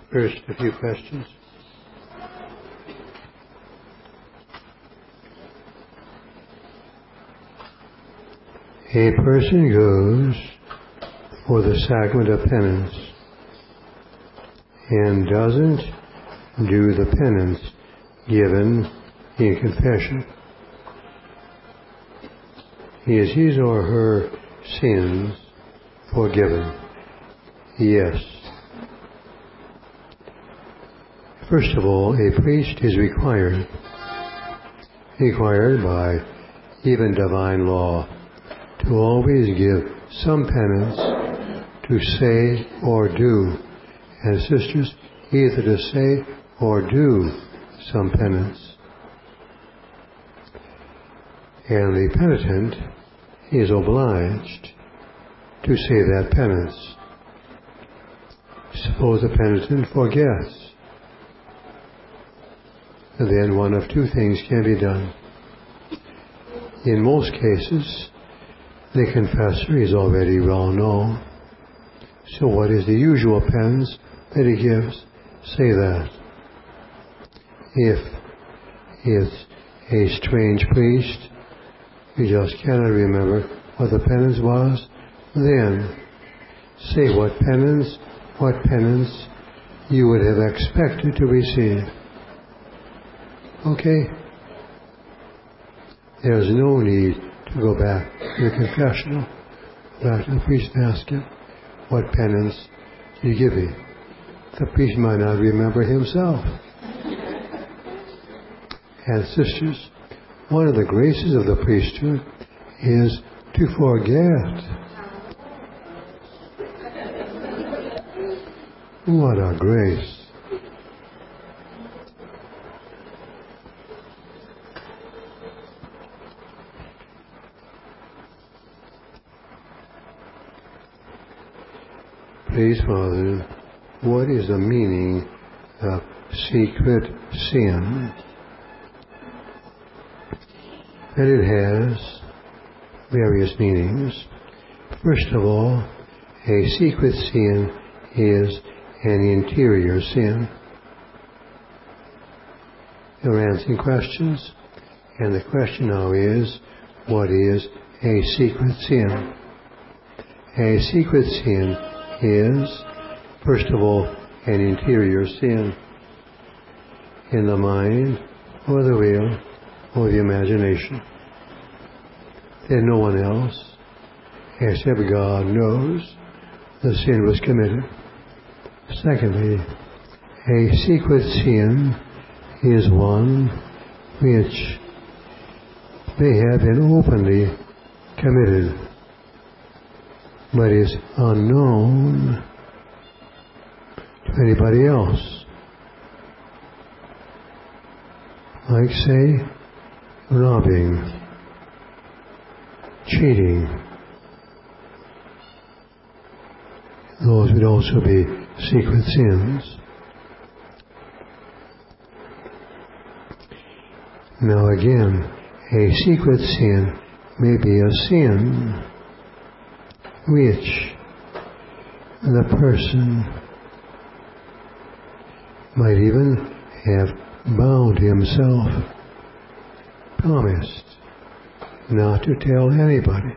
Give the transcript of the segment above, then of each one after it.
First, a few questions. A person goes for the sacrament of penance and doesn't do the penance given in confession. Is his or her sins forgiven? Yes. First of all, a priest is required by even divine law, to always give some penance to say or do. And sisters, either to say or do some penance. And the penitent is obliged to say that penance. Suppose the penitent forgets. Then one of two things can be done. In most cases, the confessor is already well known. So what is the usual penance that he gives? Say that. If it's a strange priest, you just cannot remember what the penance was, then say what penance you would have expected to receive. Okay? There's no need to go back to the confessional, back to the priest and ask him, what penance do you give me? The priest might not remember himself. And sisters, one of the graces of the priesthood is to forget. What a grace. Please, Father, what is the meaning of secret sin? And it has various meanings. First of all, a secret sin is an interior sin. You're answering questions, and the question now is, what is a secret sin? A secret sin is, first of all, an interior sin in the mind or the will or the imagination that no one else except God knows the sin was committed. Secondly, a secret sin is one which may have been openly committed but is unknown to anybody else. Like, say, robbing, cheating. Those would also be secret sins. Now again, a secret sin may be a sin which the person might even have bound himself, promised not to tell anybody.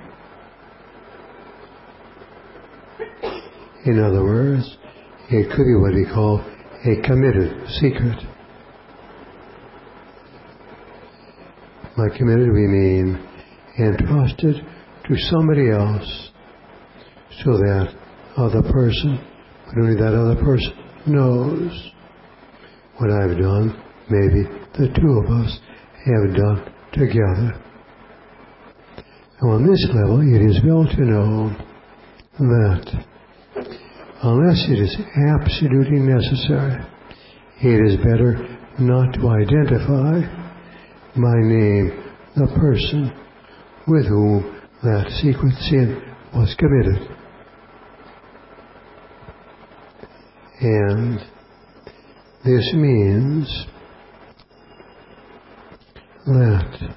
In other words, it could be what we call a committed secret. By committed we mean entrusted to somebody else so that other person, but only that other person knows what I've done. Maybe the two of us have done together. And on this level, it is well to know that unless it is absolutely necessary, it is better not to identify by name the person with whom that secret sin was committed. And this means that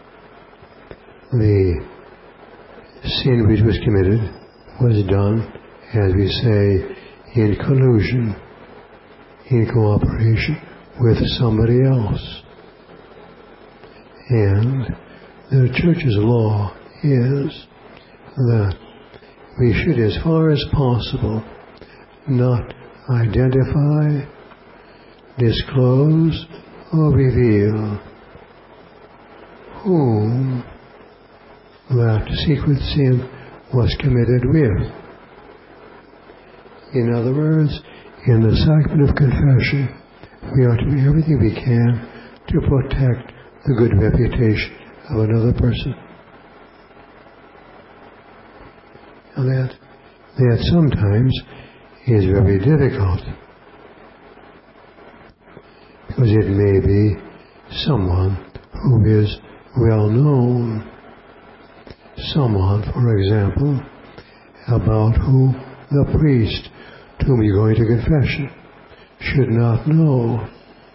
the sin which was committed was done, as we say, in collusion in cooperation with somebody else. And the Church's law is that we should, as far as possible, not identify, disclose, or reveal whom that secret sin was committed with. In other words, in the sacrament of confession, we are to do everything we can to protect the good reputation of another person. And that sometimes is very difficult, because it may be someone who is well known. Someone, for example, about who the priest to whom you're going to confession should not know.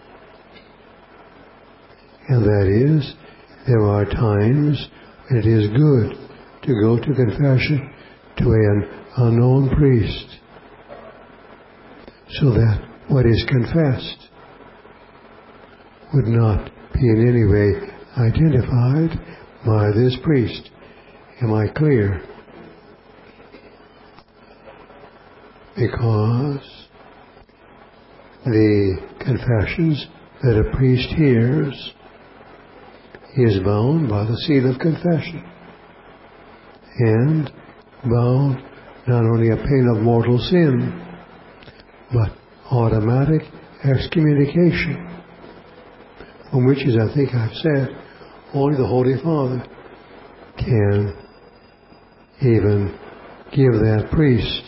And that is, there are times when it is good to go to confession to an unknown priest, so that what is confessed would not be in any way identified by this priest. Am I clear? Because the confessions that a priest hears is bound by the seal of confession, and bound not only a pain of mortal sin, but automatic excommunication, from which, as I think I've said, only the Holy Father can even give that priest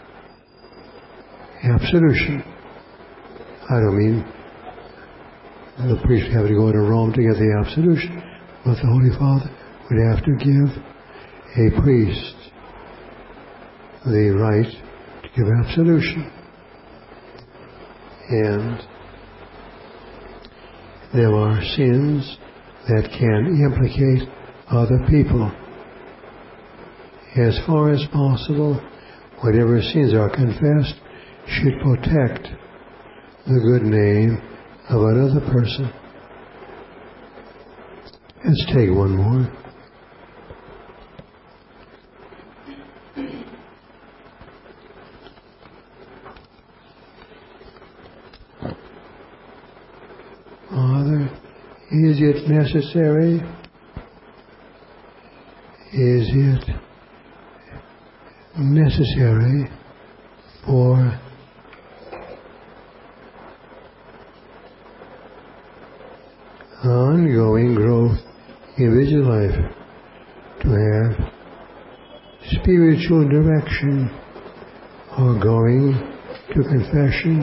absolution. I don't mean the priest would have to go to Rome to get the absolution, but the Holy Father would have to give a priest the right to give absolution. And there are sins that can implicate other people. As far as possible, whatever sins are confessed should protect the good name of another person. Let's take one more. Father, is it necessary? Is it necessary for ongoing growth in religious life to have spiritual direction, or going to confession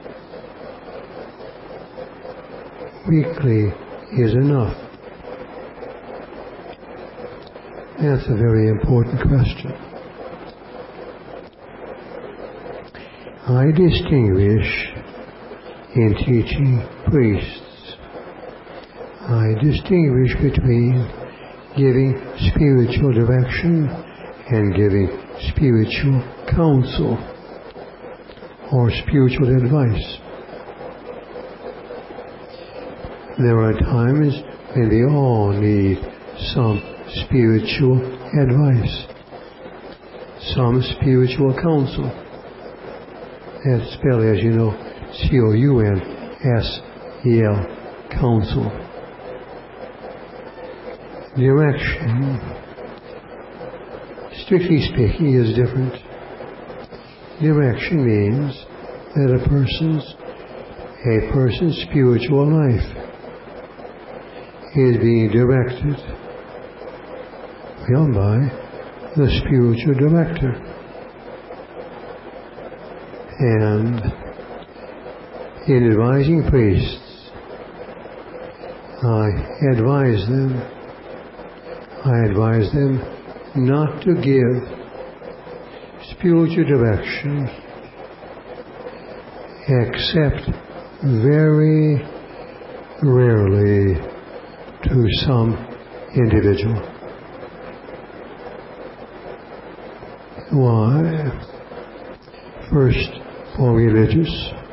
weekly is enough? That's a very important question. I distinguish in teaching priests. I distinguish between giving spiritual direction and giving spiritual counsel or spiritual advice. There are times when we all need some spiritual advice, some spiritual counsel. That's spelled, as you know, C-O-U-N-S-E-L, counsel. Direction, strictly speaking, is different. Direction means that a person's spiritual life is being directed by the spiritual director. And in advising priests, I advise them not to give spiritual direction except very rarely to some individual. Why? First, for religious.